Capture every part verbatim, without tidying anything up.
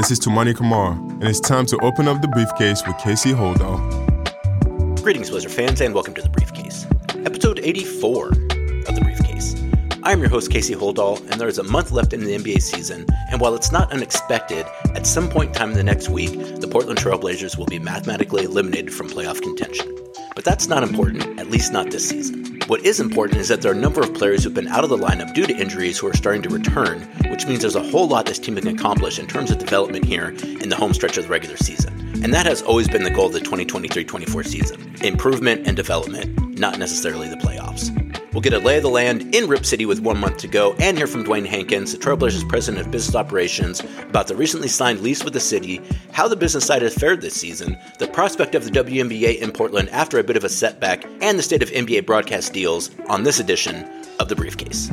This is Tumani Kamara, and it's time to open up the briefcase with Casey Holdahl. Greetings, Blazer fans, and welcome to The Briefcase, episode eighty-four of The Briefcase. I'm your host, Casey Holdahl, and there is a month left in the N B A season, and while it's not unexpected, at some point in time in the next week, the Portland Trail Blazers will be mathematically eliminated from playoff contention. But that's not important, at least not this season. What is important is that there are a number of players who've been out of the lineup due to injuries who are starting to return, which means there's a whole lot this team can accomplish in terms of development here in the home stretch of the regular season. And that has always been the goal of the twenty twenty-three twenty-four season. Improvement and development, not necessarily the playoffs. We'll get a lay of the land in Rip City with one month to go and hear from Dwayne Hankins, the Trailblazers President of Business Operations, about the recently signed lease with the city, how the business side has fared this season, the prospect of the W N B A in Portland after a bit of a setback, and the state of N B A broadcast deals on this edition of The Briefcase.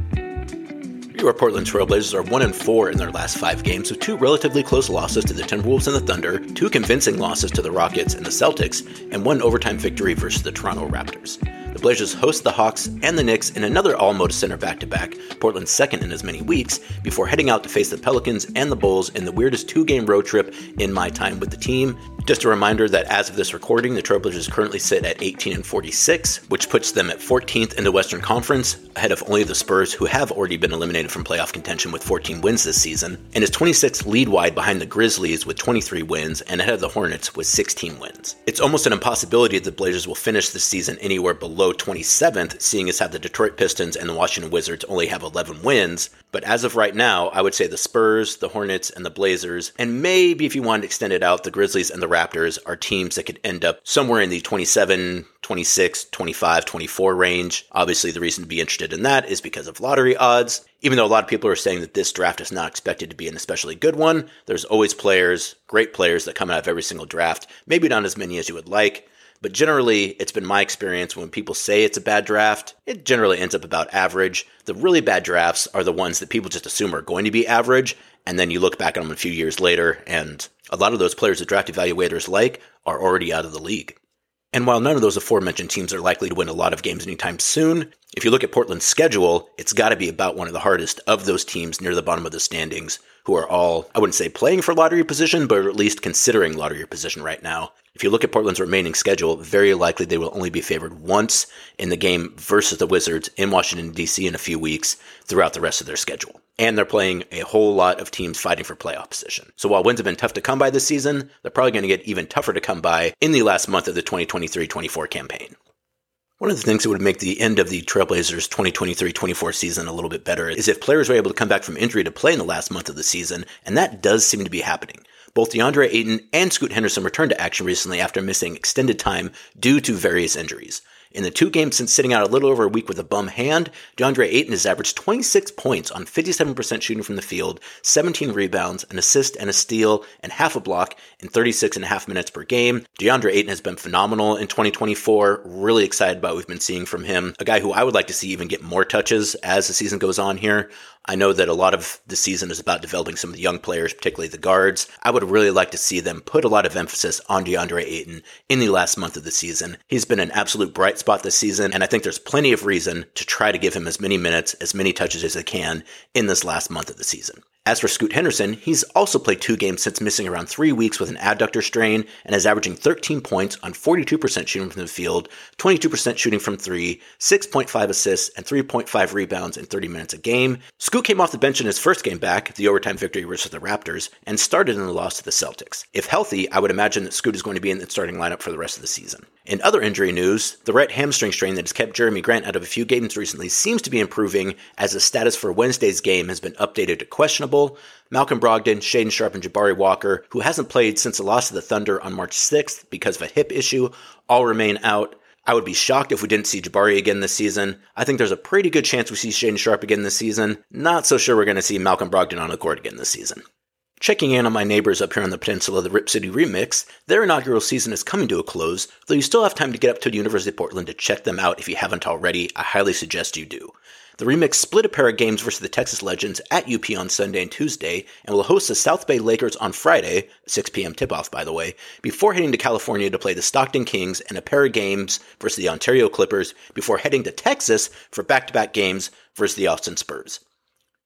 Your Portland Trailblazers are one and four in their last five games, with two relatively close losses to the Timberwolves and the Thunder, two convincing losses to the Rockets and the Celtics, and one overtime victory versus the Toronto Raptors. The Blazers host the Hawks and the Knicks in another all-Moda Center back-to-back, Portland's second in as many weeks, before heading out to face the Pelicans and the Bulls in the weirdest two-game road trip in my time with the team. Just a reminder that as of this recording, the Trailblazers currently sit at eighteen and forty-six, which puts them at fourteenth in the Western Conference, ahead of only the Spurs, who have already been eliminated from playoff contention with fourteen wins this season, and is twenty-sixth lead wide behind the Grizzlies with twenty-three wins, and ahead of the Hornets with sixteen wins. It's almost an impossibility that the Blazers will finish this season anywhere below twenty-seventh, seeing as how the Detroit Pistons and the Washington Wizards only have eleven wins, but as of right now, I would say the Spurs, the Hornets, and the Blazers, and maybe if you want to extend it out, the Grizzlies and the Raptors are teams that could end up somewhere in the twenty-seven, twenty-six, twenty-five, twenty-four range. Obviously, the reason to be interested in that is because of lottery odds. Even though a lot of people are saying that this draft is not expected to be an especially good one, there's always players, great players that come out of every single draft. Maybe not as many as you would like, but generally, it's been my experience when people say it's a bad draft, it generally ends up about average. The really bad drafts are the ones that people just assume are going to be average, and then you look back at them a few years later, and a lot of those players that draft evaluators like are already out of the league. And while none of those aforementioned teams are likely to win a lot of games anytime soon, if you look at Portland's schedule, it's got to be about one of the hardest of those teams near the bottom of the standings, who are all, I wouldn't say playing for lottery position, but at least considering lottery position right now. If you look at Portland's remaining schedule, very likely they will only be favored once in the game versus the Wizards in Washington, D C in a few weeks throughout the rest of their schedule. And they're playing a whole lot of teams fighting for playoff position. So while wins have been tough to come by this season, they're probably going to get even tougher to come by in the last month of the twenty twenty-three twenty-four campaign. One of the things that would make the end of the Trailblazers twenty twenty-three twenty-four season a little bit better is if players were able to come back from injury to play in the last month of the season, and that does seem to be happening. Both DeAndre Ayton and Scoot Henderson returned to action recently after missing extended time due to various injuries. In the two games since sitting out a little over a week with a bum hand, DeAndre Ayton has averaged twenty-six points on fifty-seven percent shooting from the field, seventeen rebounds, an assist and a steal, and half a block in thirty-six and a half minutes per game. DeAndre Ayton has been phenomenal in twenty twenty-four. Really excited about what we've been seeing from him. A guy who I would like to see even get more touches as the season goes on here. I know that a lot of the season is about developing some of the young players, particularly the guards. I would really like to see them put a lot of emphasis on DeAndre Ayton in the last month of the season. He's been an absolute bright spot this season, and I think there's plenty of reason to try to give him as many minutes, as many touches as they can in this last month of the season. As for Scoot Henderson, he's also played two games since missing around three weeks with an adductor strain and is averaging thirteen points on forty-two percent shooting from the field, twenty-two percent shooting from three, six point five assists, and three point five rebounds in thirty minutes a game. Scoot came off the bench in his first game back, the overtime victory versus the Raptors, and started in the loss to the Celtics. If healthy, I would imagine that Scoot is going to be in the starting lineup for the rest of the season. In other injury news, the right hamstring strain that has kept Jeremy Grant out of a few games recently seems to be improving as the status for Wednesday's game has been updated to questionable. Malcolm Brogdon, Shaedon Sharpe, and Jabari Walker, who hasn't played since the loss to the Thunder on March sixth because of a hip issue, all remain out. I would be shocked if we didn't see Jabari again this season. I think there's a pretty good chance we see Shaedon Sharpe again this season. Not so sure we're going to see Malcolm Brogdon on the court again this season. Checking in on my neighbors up here on the peninsula, the Rip City Remix, their inaugural season is coming to a close, though you still have time to get up to the University of Portland to check them out if you haven't already. I highly suggest you do. The Remix split a pair of games versus the Texas Legends at U P on Sunday and Tuesday, and will host the South Bay Lakers on Friday, six p.m. tip-off by the way, before heading to California to play the Stockton Kings and a pair of games versus the Ontario Clippers, before heading to Texas for back-to-back games versus the Austin Spurs.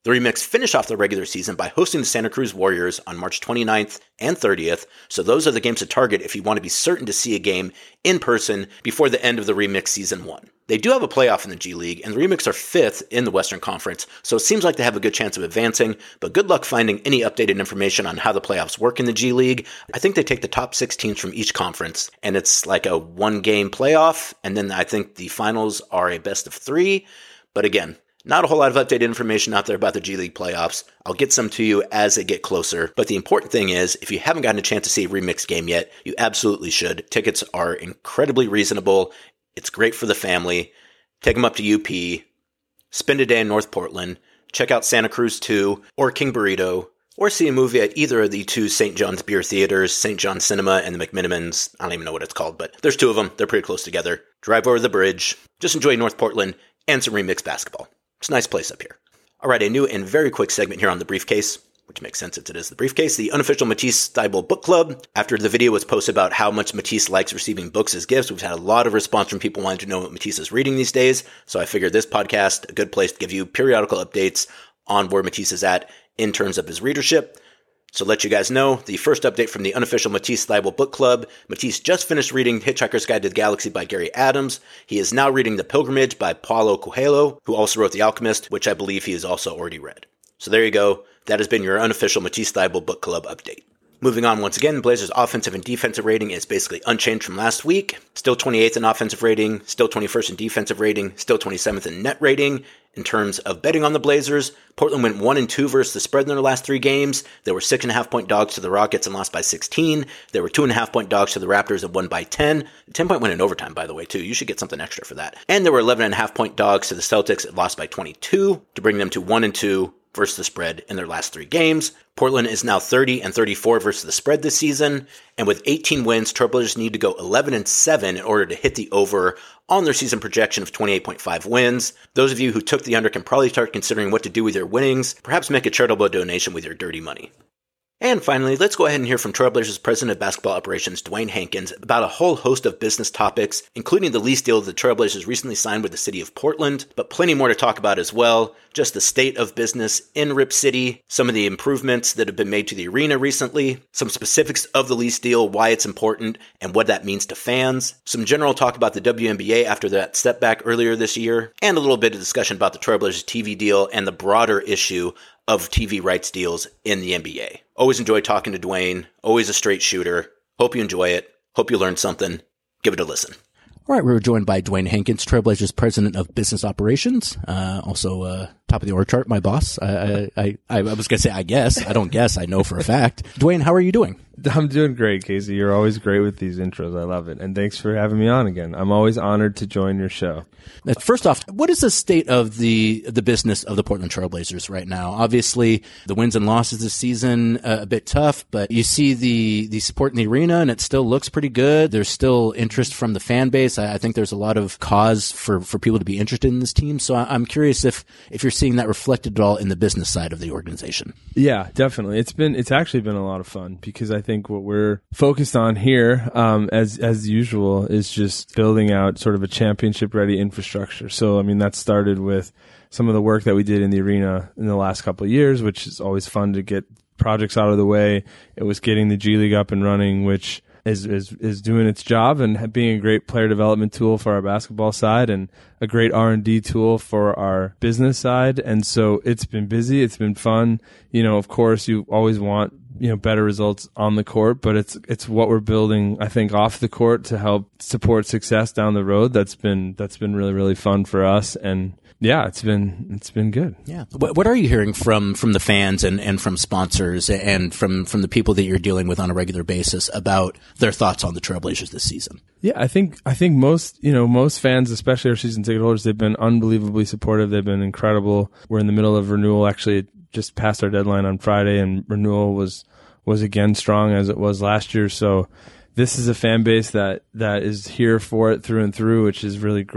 The Remix finish off the regular season by hosting the Santa Cruz Warriors on March twenty-ninth and thirtieth, so those are the games to target if you want to be certain to see a game in person before the end of the Remix Season one. They do have a playoff in the G League, and the Remix are fifth in the Western Conference, so it seems like they have a good chance of advancing, but good luck finding any updated information on how the playoffs work in the G League. I think they take the top six teams from each conference, and it's like a one-game playoff, and then I think the finals are a best of three, but again, not a whole lot of updated information out there about the G League playoffs. I'll get some to you as they get closer. But the important thing is, if you haven't gotten a chance to see a Remix game yet, you absolutely should. Tickets are incredibly reasonable. It's great for the family. Take them up to U P. Spend a day in North Portland. Check out Santa Cruz two or King Burrito. Or see a movie at either of the two Saint John's Beer Theaters, Saint John's Cinema and the McMinimans. I don't even know what it's called, but there's two of them. They're pretty close together. Drive over the bridge. Just enjoy North Portland and some Remix basketball. It's a nice place up here. All right, a new and very quick segment here on The Briefcase, which makes sense since it is The Briefcase, the unofficial Matisse Thybulle Book Club. After the video was posted about how much Matisse likes receiving books as gifts, we've had a lot of response from people wanting to know what Matisse is reading these days, so I figured this podcast, a good place to give you periodical updates on where Matisse is at in terms of his readership. So let you guys know, the first update from the unofficial Matisse Thybulle Book Club. Matisse just finished reading Hitchhiker's Guide to the Galaxy by Gary Adams. He is now reading The Pilgrimage by Paulo Coelho, who also wrote The Alchemist, which I believe he has also already read. So there you go. That has been your unofficial Matisse Thybulle Book Club update. Moving on once again, Blazers' offensive and defensive rating is basically unchanged from last week. Still twenty-eighth in offensive rating, still twenty-first in defensive rating, still twenty-seventh in net rating. In terms of betting on the Blazers, Portland went one and two versus the spread in their last three games. They were six and a half point dogs to the Rockets and lost by sixteen. They were two and a half point dogs to the Raptors and won by ten. ten point win in overtime, by the way, too. You should get something extra for that. And they were eleven and a half point dogs to the Celtics and lost by twenty-two to bring them to one and two versus the spread in their last three games. Portland is now thirty and thirty-four versus the spread this season, and with eighteen wins, Trailblazers need to go eleven and seven in order to hit the over on their season projection of twenty-eight point five wins. Those of you who took the under can probably start considering what to do with your winnings, perhaps make a charitable donation with your dirty money. And finally, let's go ahead and hear from Trailblazers President of Basketball Operations, Dwayne Hankins, about a whole host of business topics, including the lease deal the Trailblazers recently signed with the city of Portland, but plenty more to talk about as well. Just the state of business in Rip City, some of the improvements that have been made to the arena recently, some specifics of the lease deal, why it's important, and what that means to fans, some general talk about the W N B A after that setback earlier this year, and a little bit of discussion about the Trailblazers T V deal and the broader issue of T V rights deals in the N B A. Always enjoy talking to Dwayne, always a straight shooter. Hope you enjoy it. Hope you learned something. Give it a listen. All right, we're joined by Dwayne Hankins, Trailblazers President of Business Operations, uh, also uh, top of the org chart, my boss. I, I, I, I was going to say, I guess. I don't guess. I know for a fact. Dwayne, how are you doing? I'm doing great, Casey. You're always great with these intros. I love it. And thanks for having me on again. I'm always honored to join your show. First off, what is the state of the the business of the Portland Trailblazers right now? Obviously, the wins and losses this season, uh, a bit tough, but you see the, the support in the arena, and it still looks pretty good. There's still interest from the fan base. I, I think there's a lot of cause for, for people to be interested in this team. So I, I'm curious if, if you're seeing that reflected at all in the business side of the organization. Yeah, definitely. It's been it's actually been a lot of fun because I think what we're focused on here, um, as as usual, is just building out sort of a championship-ready infrastructure. So, I mean, that started with some of the work that we did in the arena in the last couple of years, which is always fun to get projects out of the way. It was getting the G League up and running, which is is is doing its job and being a great player development tool for our basketball side and a great R and D tool for our business side. And so it's been busy. It's been fun. You know, of course, you always want, you know, better results on the court, but it's it's what we're building, I think, off the court to help support success down the road. That's been that's been really, really fun for us. And yeah, it's been it's been good. Yeah. What, what are you hearing from from the fans and, and from sponsors and from, from the people that you're dealing with on a regular basis about their thoughts on the Trailblazers this season? Yeah, I think I think most you know most fans, especially our season ticket holders, they've been unbelievably supportive. They've been incredible. We're in the middle of renewal. Actually, just passed our deadline on Friday, and renewal was was again strong as it was last year. So this is a fan base that that is here for it through and through, which is really great.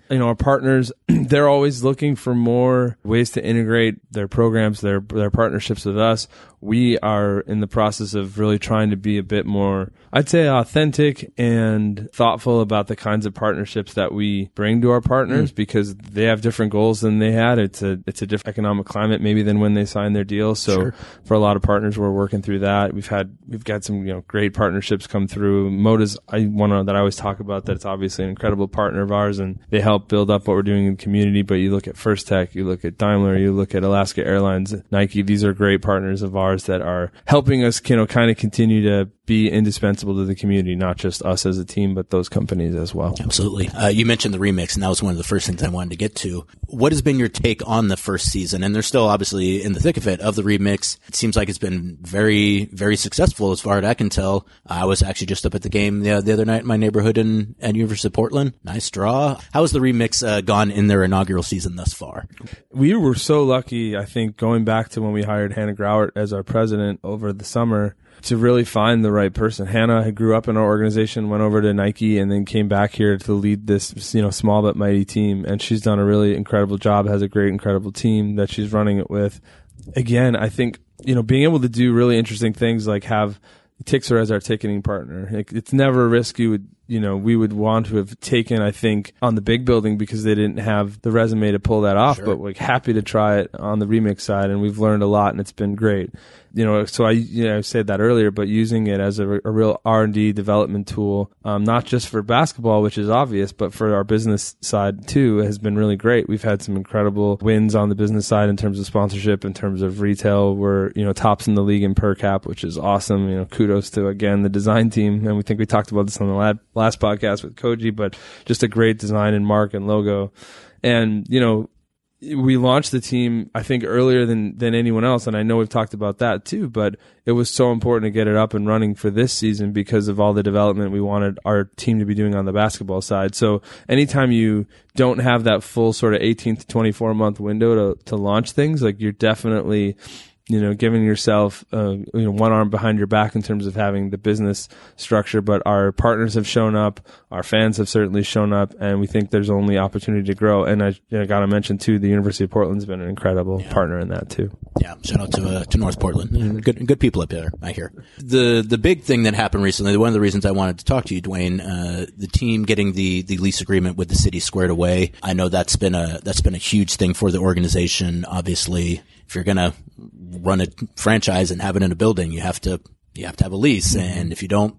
you know, our partners, they're always looking for more ways to integrate their programs, their their partnerships with us. We are in the process of really trying to be a bit more, I'd say, authentic and thoughtful about the kinds of partnerships that we bring to our partners, mm. because they have different goals than they had. It's a it's a different economic climate maybe than when they signed their deal. So sure. for a lot of partners, we're working through that. We've had we've got some you know great partnerships come through. Moda's I one that I always talk about, that it's obviously an incredible partner of ours, and they help build up what we're doing in the community. But you look at First Tech, you look at Daimler, you look at Alaska Airlines, Nike. These are great partners of ours that are helping us, you know, kind of continue to be indispensable to the community, not just us as a team, but those companies as well. Absolutely. Uh, you mentioned the remix, and that was one of the first things I wanted to get to. What has been your take on the first season? And they're still obviously in the thick of it, of the remix. It seems like it's been very, very successful as far as I can tell. I was actually just up at the game the, the other night in my neighborhood in at University of Portland. Nice draw. How has the remix uh, gone in their inaugural season thus far? We were so lucky, I think, going back to when we hired Hannah Grauert as our president over the summer, to really find the right person. Hannah had grew up in our organization, went over to Nike, and then came back here to lead this, you know, small but mighty team. And she's done a really incredible job, has a great, incredible team that she's running it with. Again, I think, you know, being able to do really interesting things like have Tixer as our ticketing partner. It, it's never a risk you would, you know, we would want to have taken, I think, on the big building because they didn't have the resume to pull that off, sure. but like happy to try it on the remix side. And we've learned a lot and it's been great. You know, so I, you know, I said that earlier, but using it as a, a real R and D development tool, um, not just for basketball, which is obvious, but for our business side too, has been really great. We've had some incredible wins on the business side in terms of sponsorship, in terms of retail. We're, you know, tops in the league in per cap, which is awesome. You know, kudos to, again, the design team. And we think we talked about this on the lab, last podcast with Koji, but just a great design and mark and logo. And, you know, we launched the team, I think, earlier than, than anyone else. And I know we've talked about that too, but it was so important to get it up and running for this season because of all the development we wanted our team to be doing on the basketball side. So anytime you don't have that full sort of eighteen to twenty-four month window to, to launch things, like you're definitely, you know, giving yourself, uh, you know, one arm behind your back in terms of having the business structure. But our partners have shown up, our fans have certainly shown up, and we think there's only opportunity to grow. And I, you know, got to mention too, the University of Portland's been an incredible yeah. partner in that too. Yeah, shout out to uh, to North Portland. Good good people up there, I hear. The the big thing that happened recently, one of the reasons I wanted to talk to you, Dwayne, uh, the team getting the the lease agreement with the city squared away. I know that's been a that's been a huge thing for the organization. Obviously, if you're gonna run a franchise and have it in a building, you have to you have to have a lease, mm-hmm. and if you don't,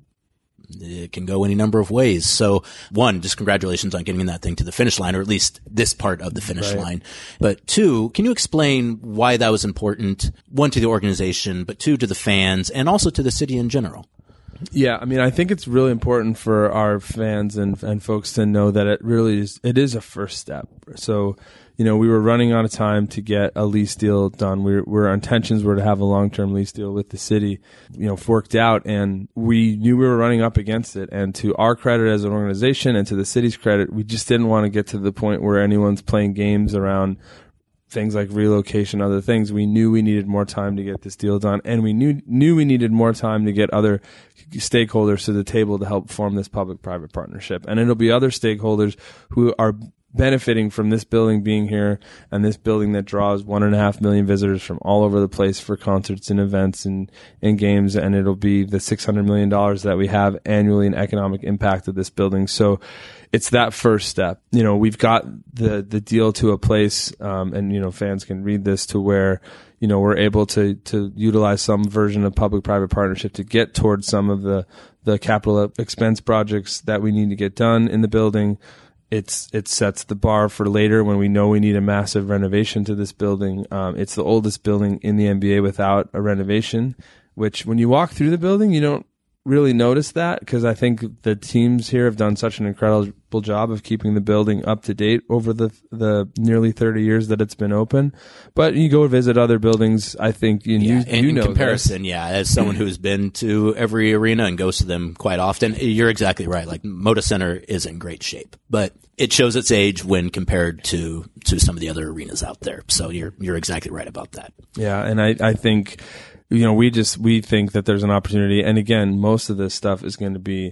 it can go any number of ways. So one, just congratulations on getting that thing to the finish line, or at least this part of the finish right. line. But two, can you explain why that was important, one, to the organization, but two, to the fans and also to the city in general? Yeah, I mean, I think it's really important for our fans and and folks to know that it really is, it is a first step. So, you know, we were running out of time to get a lease deal done. We were, our intentions were to have a long-term lease deal with the city, you know, worked out, and we knew we were running up against it. And to our credit as an organization and to the city's credit, we just didn't want to get to the point where anyone's playing games around things like relocation, other things. We knew we needed more time to get this deal done, and we knew knew we needed more time to get other stakeholders to the table to help form this public-private partnership. And it'll be other stakeholders who are benefiting from this building being here, and this building that draws one and a half million visitors from all over the place for concerts and events and, and games. And it'll be the six hundred million dollars that we have annually in economic impact of this building. So it's that first step. You know, we've got the, the deal to a place, um, and, you know, fans can read this, to where, you know, we're able to, to utilize some version of public-private partnership to get towards some of the, the capital expense projects that we need to get done in the building. It's, it sets the bar for later when we know we need a massive renovation to this building. Um, it's the oldest building in the N B A without a renovation, which when you walk through the building, you don't really notice that, because I think the teams here have done such an incredible job of keeping the building up to date over the the nearly thirty years that it's been open. But you go visit other buildings, I think you, yeah, you, in, you know in comparison, this. yeah, as someone who's been to every arena and goes to them quite often, you're exactly right. Like, Moda Center is in great shape, but it shows its age when compared to to some of the other arenas out there. So you're you're exactly right about that. Yeah, and I I think, you know, we just, we think that there's an opportunity. And again, most of this stuff is going to be,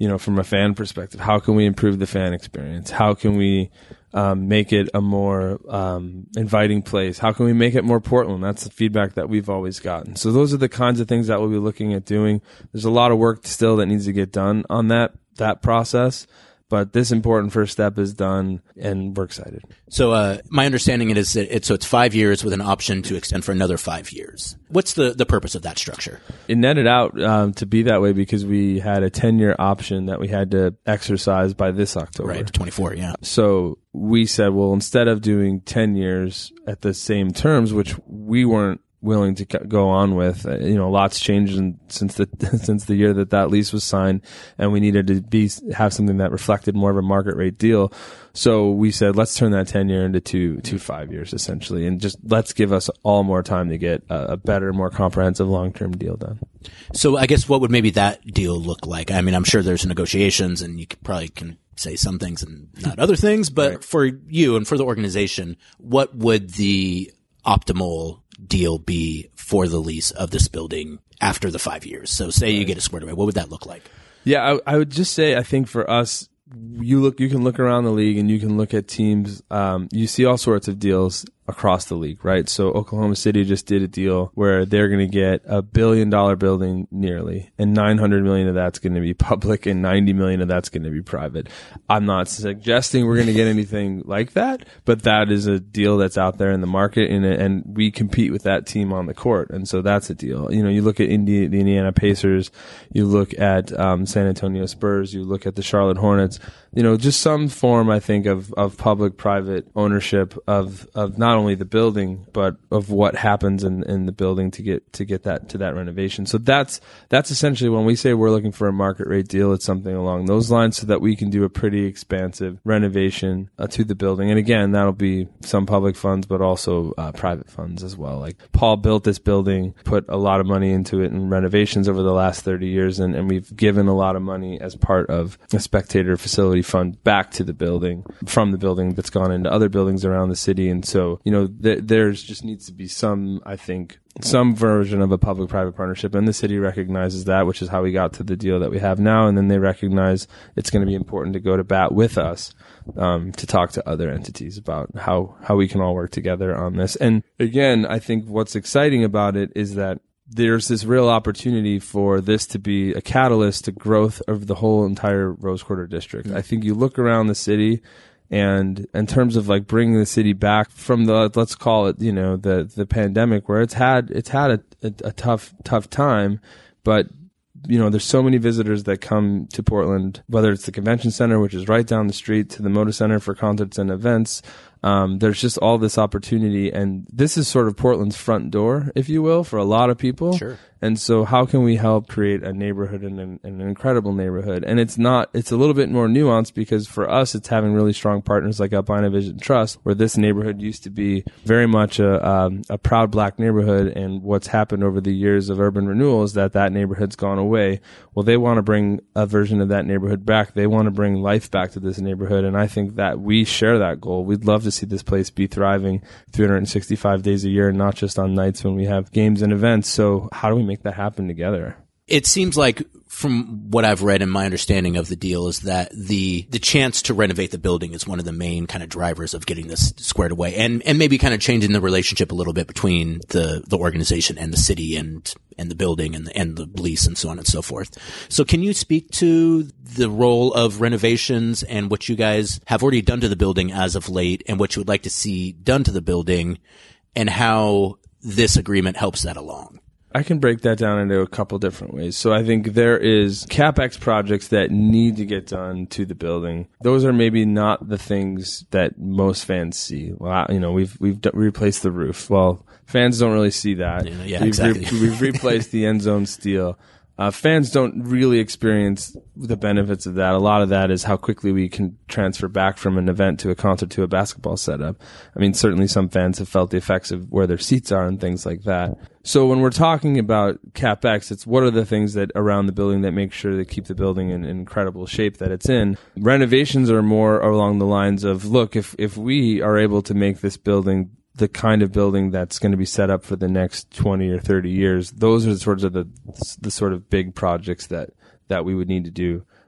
you know, from a fan perspective, how can we improve the fan experience? How can we um, make it a more um, inviting place? How can we make it more Portland? That's the feedback that we've always gotten. So those are the kinds of things that we'll be looking at doing. There's a lot of work still that needs to get done on that that process. But this important first step is done, and we're excited. So uh, my understanding it is that it's, so it's five years with an option to extend for another five years. What's the, the purpose of that structure? It netted out um, to be that way because we had a ten-year option that we had to exercise by this October. Right, twenty-four, yeah. So we said, well, instead of doing ten years at the same terms, which we weren't willing to go on with, uh, you know, lots changed in, since the since the year that that lease was signed, and we needed to be have something that reflected more of a market rate deal. So we said, let's turn that ten year into two two five years essentially, and just let's give us all more time to get a, a better, more comprehensive long term deal done. So I guess what would maybe that deal look like? I mean, I'm sure there's negotiations, and you could probably can say some things and not other things, but right. For you and for the organization, what would the optimal deal be for the lease of this building after the five years? So say you get it squared away, what would that look like? Yeah, I, I would just say, I think for us, you look, you can look around the league and you can look at teams. Um, you see all sorts of deals across the league, right? So Oklahoma City just did a deal where they're going to get a billion dollar building nearly, and nine hundred million of that's going to be public and ninety million of that's going to be private. I'm not suggesting we're going to get anything like that, but that is a deal that's out there in the market, and, and we compete with that team on the court. And so that's a deal. You know, you look at Indi- the Indiana Pacers, you look at um, San Antonio Spurs, you look at the Charlotte Hornets, you know, just some form, I think, of, of public-private ownership of, of not only the building, but of what happens in, in the building to get, to get that, to that renovation. So that's, that's essentially when we say we're looking for a market rate deal, it's something along those lines so that we can do a pretty expansive renovation uh, to the building. And again, that'll be some public funds, but also uh, private funds as well. Like Paul built this building, put a lot of money into it in renovations over the last thirty years, and, and we've given a lot of money as part of a spectator facility fund back to the building from the building that's gone into other buildings around the city. And so, you know, th- there's just needs to be some, I think, some version of a public-private partnership, and the city recognizes that, which is how we got to the deal that we have now. And then they recognize it's going to be important to go to bat with us um, to talk to other entities about how, how we can all work together on this. And again, I think what's exciting about it is that there's this real opportunity for this to be a catalyst to growth of the whole entire Rose Quarter district. Mm-hmm. I think you look around the city, and in terms of like bringing the city back from the, let's call it, you know, the, the pandemic, where it's had, it's had a, a, a tough, tough time, but you know, there's so many visitors that come to Portland, whether it's the convention center, which is right down the street, to the Moda Center for concerts and events. Um, there's just all this opportunity, and this is sort of Portland's front door, if you will, for a lot of people. Sure. And so how can we help create a neighborhood and an, an incredible neighborhood? And it's not, it's a little bit more nuanced because for us, it's having really strong partners like Albina Vision Trust, where this neighborhood used to be very much a, um, a proud black neighborhood. And what's happened over the years of urban renewal is that that neighborhood's gone away. Well, they want to bring a version of that neighborhood back. They want to bring life back to this neighborhood. And I think that we share that goal. We'd love to see this place be thriving three hundred sixty-five days a year, and not just on nights when we have games and events. So how do we make that happen together? It seems like, from what I've read and my understanding of the deal, is that the the chance to renovate the building is one of the main kind of drivers of getting this squared away, and and maybe kind of changing the relationship a little bit between the the organization and the city and and the building and the, and the lease and so on and so forth. So can you speak to the role of renovations and what you guys have already done to the building as of late, and what you would like to see done to the building, and how this agreement helps that along? I can break that down into a couple different ways. So I think there is CapEx projects that need to get done to the building. Those are maybe not the things that most fans see. Well, you know, we've we've d- replaced the roof. Well, fans don't really see that. Yeah, yeah we've exactly. Re- we've replaced the end zone steel. Uh, fans don't really experience the benefits of that. A lot of that is how quickly we can transfer back from an event to a concert to a basketball setup. I mean, certainly some fans have felt the effects of where their seats are and things like that. So when we're talking about CapEx, it's what are the things that around the building that make sure to keep the building in, in incredible shape that it's in. Renovations are more along the lines of, look, if, if we are able to make this building the kind of building that's going to be set up for the next twenty or thirty years, those are the sorts of the, the sort of big projects that, that we would need to do.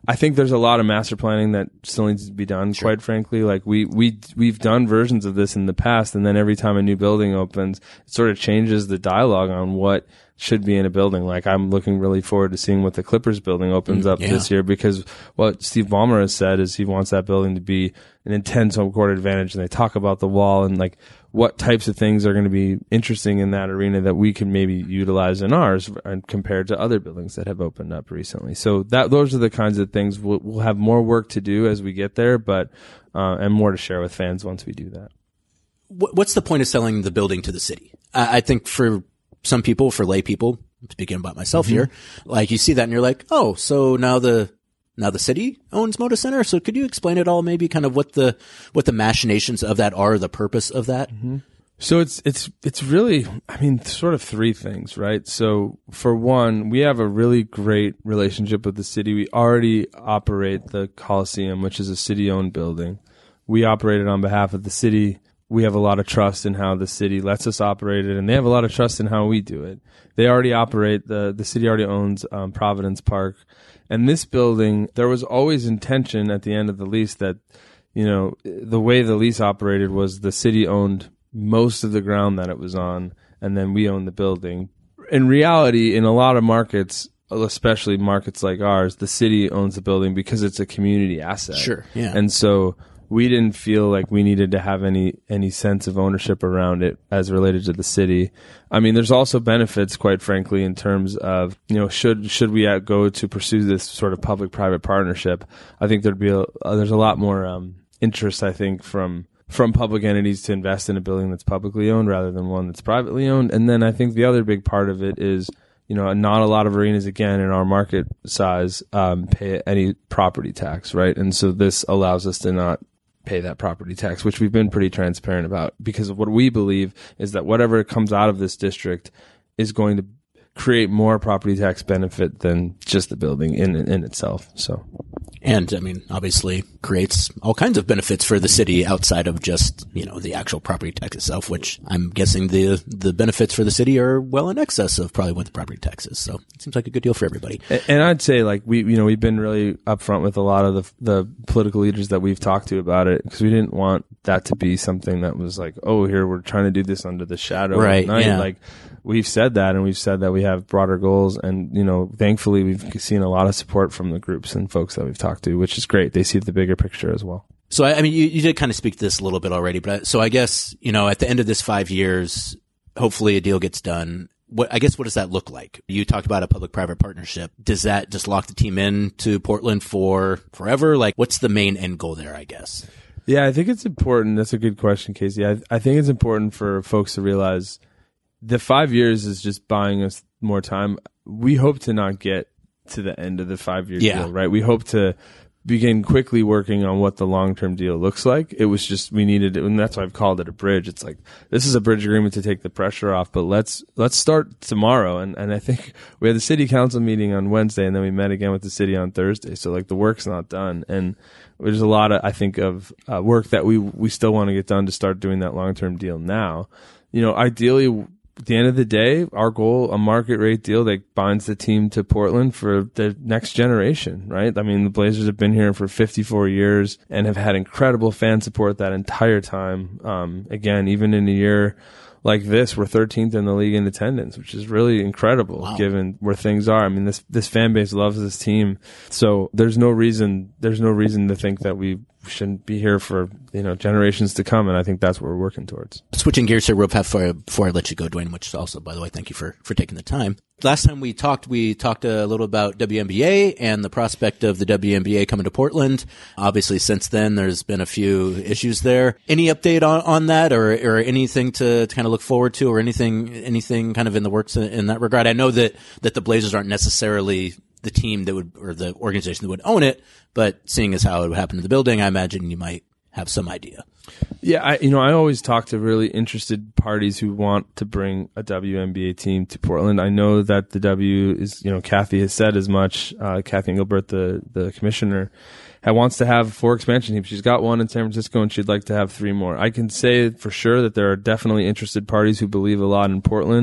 I think there's a lot of master planning that still needs to be done, sure. quite frankly. Like we, we, we've done versions of this in the past, and then every time a new building opens, it sort of changes the dialogue on what should be in a building. Like I'm looking really forward to seeing what the Clippers building opens mm, up yeah. this year, because what Steve Ballmer has said is he wants that building to be an intense home court advantage. And they talk about the wall and like what types of things are going to be interesting in that arena that we can maybe utilize in ours and compared to other buildings that have opened up recently. So that, those are the kinds of things we'll, we'll have more work to do as we get there, but, uh, and more to share with fans once we do that. What's the point of selling the building to the city? I, I think for some people, for lay people, speaking about myself mm-hmm. here, like you see that and you're like, oh, so now the, now the city owns Moda Center. So could you explain it all, maybe kind of what the, what the machinations of that are, the purpose of that? Mm-hmm. So it's, it's, it's really, I mean, sort of three things, right? So for one, we have a really great relationship with the city. We already operate the Coliseum, which is a city owned building. We operate it on behalf of the city. We have a lot of trust in how the city lets us operate it, and they have a lot of trust in how we do it. They already operate, the, the city already owns um, Providence Park. And this building, there was always intention at the end of the lease that, you know, the way the lease operated was the city owned most of the ground that it was on, and then we owned the building. In reality, in a lot of markets, especially markets like ours, the city owns the building because it's a community asset. Sure, yeah. And so we didn't feel like we needed to have any any sense of ownership around it as related to the city. I mean, there's also benefits, quite frankly, in terms of, you know, should should we go to pursue this sort of public-private partnership, I think there'd be a, uh, there's a lot more um, interest, I think, from from public entities to invest in a building that's publicly owned rather than one that's privately owned. And then I think the other big part of it is, you know, not a lot of arenas, again, in our market size, um, pay any property tax, right? And so this allows us to not pay that property tax, which we've been pretty transparent about, because of what we believe is that whatever comes out of this district is going to create more property tax benefit than just the building in in itself. So, and I mean, obviously creates all kinds of benefits for the city outside of just, you know, the actual property tax itself, which I'm guessing the the benefits for the city are well in excess of probably what the property tax is. So it seems like a good deal for everybody. And, and I'd say, like, we, you know, we've been really upfront with a lot of the the political leaders that we've talked to about it, because we didn't want that to be something that was like, oh, here we're trying to do this under the shadow right, of night. Yeah. Like, we've said that, and we've said that we have broader goals, and, you know, thankfully we've seen a lot of support from the groups and folks that we've talked to, which is great. They see the bigger picture as well. So, I, I mean, you, you did kind of speak to this a little bit already, but I, so I guess, you know, at the end of this five years, hopefully a deal gets done. What, I guess, what does that look like? You talked about a public-private partnership. Does that just lock the team in to Portland for forever? Like, what's the main end goal there, I guess? Yeah, I think it's important. That's a good question, Casey. I, I think it's important for folks to realize the five years is just buying us more time. We hope to not get to the end of the five-year yeah. deal, right? We hope to begin quickly working on what the long-term deal looks like. It was just, we needed it, and that's why I've called it a bridge. It's like, this is a bridge agreement to take the pressure off, but let's, let's start tomorrow. And, and I think we had the city council meeting on Wednesday, and then we met again with the city on Thursday. So, like, the work's not done. And there's a lot of, I think, of uh, work that we, we still want to get done to start doing that long-term deal now. You know, ideally, at the end of the day, our goal, a market rate deal that binds the team to Portland for the next generation, right? I mean, the Blazers have been here for fifty-four years and have had incredible fan support that entire time. Um, again, even in a year like this, we're thirteenth in the league in attendance, which is really incredible wow. given where things are. I mean, this, this fan base loves this team. So there's no reason, there's no reason to think that we shouldn't be here for, you know, generations to come. And I think that's what we're working towards. Switching gears here real fast before, before I let you go, Dwayne, which also, by the way, thank you for, for taking the time. Last time we talked, we talked a little about W N B A and the prospect of the W N B A coming to Portland. Obviously, since then, there's been a few issues there. Any update on, on that, or, or anything to, to kind of look forward to, or anything, anything kind of in the works in, in that regard? I know that, that the Blazers aren't necessarily the team that would, or the organization that would own it, but seeing as how it would happen to the building, I imagine you might have some idea. Yeah, I, you know, I always talk to really interested parties who want to bring a W N B A team to Portland. I know that the W is, you know, Kathy has said as much. Uh, Kathy Engelbert, the the commissioner, wants to have four expansion teams. She's got one in San Francisco, and she'd like to have three more. I can say for sure that there are definitely interested parties who believe a lot in Portland.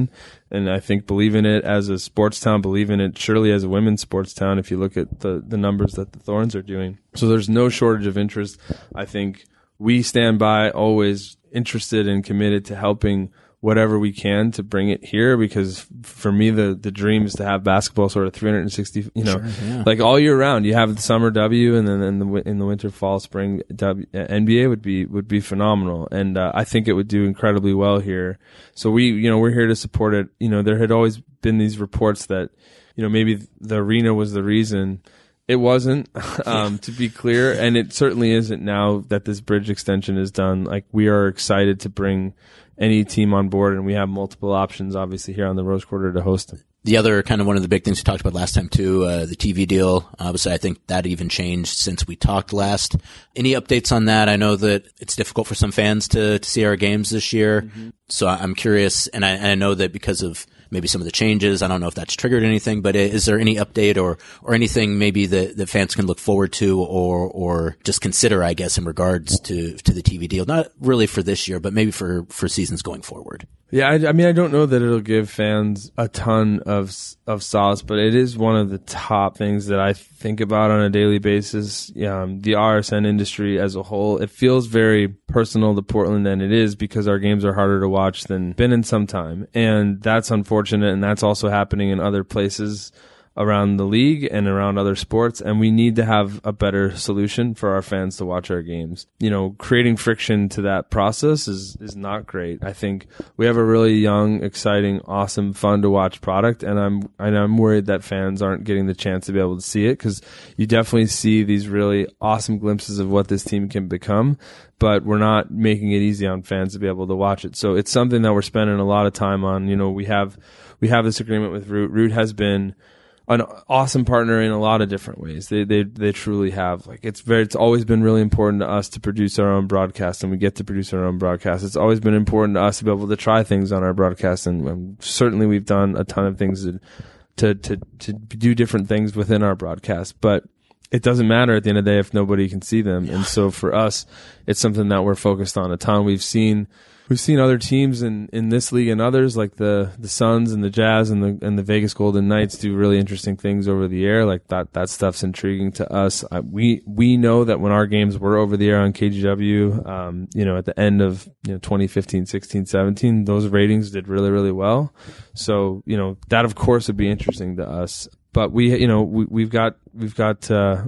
and I think believe in it as a sports town, believe in it surely as a women's sports town if you look at the, the numbers that the Thorns are doing. So there's no shortage of interest. I think we stand by always interested and committed to helping whatever we can to bring it here, because for me the the dream is to have basketball sort of three hundred sixty, you know, sure, yeah. like all year round. You have the summer W, and then in the in the winter, fall, spring W. N B A would be would be phenomenal, and uh, I think it would do incredibly well here. So we, you know, we're here to support it. You know, there had always been these reports that, you know, maybe the arena was the reason. It wasn't, um, to be clear, and it certainly isn't now that this bridge extension is done. Like, we are excited to bring any team on board, and we have multiple options, obviously, here on the Rose Quarter to host them. The other kind of one of the big things we talked about last time too, uh, the T V deal. Obviously, I think that even changed since we talked last. Any updates on that? I know that it's difficult for some fans to, to see our games this year. Mm-hmm. So I'm curious, and I, and I know that because of maybe some of the changes, I don't know if that's triggered anything, but is there any update or, or anything maybe that, that fans can look forward to or, or just consider, I guess, in regards to, to the T V deal? Not really for this year, but maybe for, for seasons going forward. Yeah, I, I mean, I don't know that it'll give fans a ton of of solace, but it is one of the top things that I think about on a daily basis. Um, the R S N industry as a whole, it feels very personal to Portland, and it is because our games are harder to watch than been in some time, and that's unfortunate, and that's also happening in other places around the league and around other sports, and we need to have a better solution for our fans to watch our games. You know, creating friction to that process is is not great. I think we have a really young, exciting, awesome, fun to watch product, and I'm and I'm worried that fans aren't getting the chance to be able to see it, because you definitely see these really awesome glimpses of what this team can become, but we're not making it easy on fans to be able to watch it. So it's something that we're spending a lot of time on. You know, we have we have this agreement with Root. Root has been an awesome partner in a lot of different ways. They they they truly have. Like, it's very it's always been really important to us to produce our own broadcast, and we get to produce our own broadcast. It's always been important to us to be able to try things on our broadcast, and um, certainly we've done a ton of things to, to to to do different things within our broadcast. But it doesn't matter at the end of the day if nobody can see them. And so for us, it's something that we're focused on a ton. We've seen We've seen other teams in, in this league and others, like the, the Suns and the Jazz and the and the Vegas Golden Knights, do really interesting things over the air. Like that that stuff's intriguing to us. I, we we know that when our games were over the air on K G W, um, you know, at the end of you know twenty fifteen, sixteen, seventeen, those ratings did really really well. So you know that of course would be interesting to us. But we, you know, we, we've got, we've got, uh,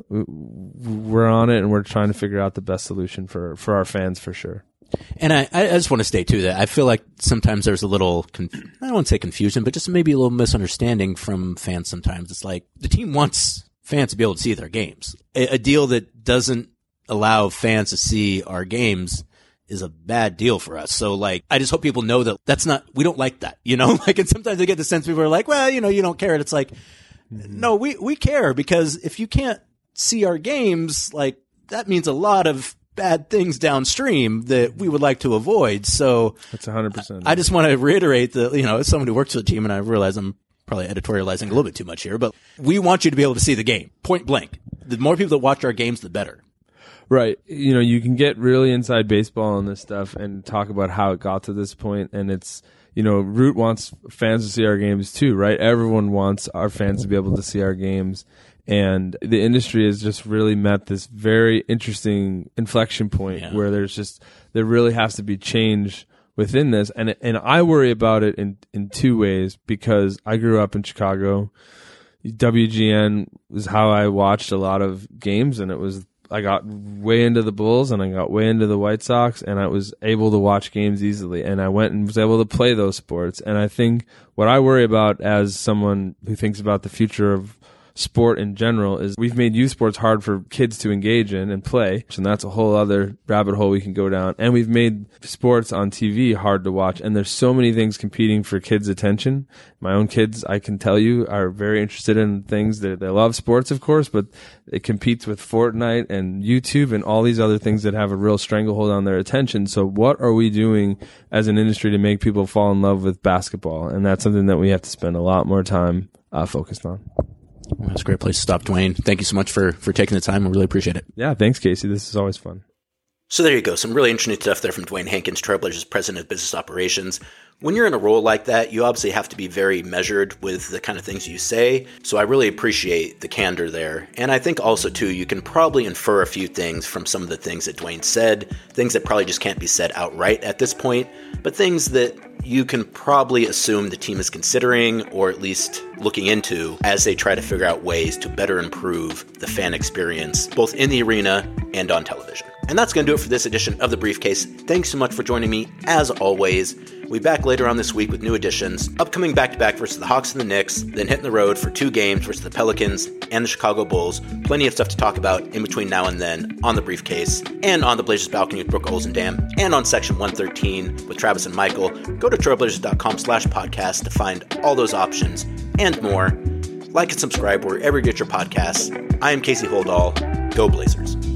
we're on it, and we're trying to figure out the best solution for, for our fans for sure. And I, I just want to state too that I feel like sometimes there's a little, conf- I don't want to say confusion, but just maybe a little misunderstanding from fans sometimes. It's like the team wants fans to be able to see their games. A, a deal that doesn't allow fans to see our games is a bad deal for us. So like, I just hope people know that that's not, we don't like that, you know, like, and sometimes I get the sense people are like, well, you know, you don't care. And it's like, no, we, we care, because if you can't see our games, like, that means a lot of bad things downstream that we would like to avoid. So that's a hundred percent. I just want to reiterate that, you know, as someone who works for the team, and I realize I'm probably editorializing a little bit too much here, but we want you to be able to see the game, point blank. The more people that watch our games, the better. Right. You know, you can get really inside baseball on this stuff and talk about how it got to this point, and it's, you know, Root wants fans to see our games too, right? Everyone wants our fans to be able to see our games. And the industry has just really met this very interesting inflection point yeah. where there's just, there really has to be change within this. And and I worry about it in, in two ways, because I grew up in Chicago. W G N was how I watched a lot of games, and it was, I got way into the Bulls and I got way into the White Sox, and I was able to watch games easily, and I went and was able to play those sports. And I think what I worry about as someone who thinks about the future of sport in general is we've made youth sports hard for kids to engage in and play, and that's a whole other rabbit hole we can go down. And we've made sports on T V hard to watch, and there's so many things competing for kids' attention. My own kids, I can tell you, are very interested in things. That they love sports, of course, but it competes with Fortnite and YouTube and all these other things that have a real stranglehold on their attention. So what are we doing as an industry to make people fall in love with basketball? And that's something that we have to spend a lot more time uh, focused on. Well, that's a great place to stop, Dwayne. Thank you so much for, for taking the time. I really appreciate it. Yeah, thanks, Casey. This is always fun. So there you go. Some really interesting stuff there from Dwayne Hankins, Trailblazers President of Business Operations. When you're in a role like that, you obviously have to be very measured with the kind of things you say. So I really appreciate the candor there. And I think also, too, you can probably infer a few things from some of the things that Dwayne said, things that probably just can't be said outright at this point, but things that you can probably assume the team is considering or at least looking into as they try to figure out ways to better improve the fan experience, both in the arena and on television. And that's going to do it for this edition of The Briefcase. Thanks so much for joining me, as always. We'll be back later on this week with new editions. Upcoming back-to-back versus the Hawks and the Knicks, then hitting the road for two games versus the Pelicans and the Chicago Bulls. Plenty of stuff to talk about in between now and then on The Briefcase, and on the Blazers Balcony with Brooke Olzendam, and on Section one thirteen with Travis and Michael. Go to trailblazers.com slash podcast to find all those options and more. Like and subscribe wherever you get your podcasts. I am Casey Holdahl. Go Blazers.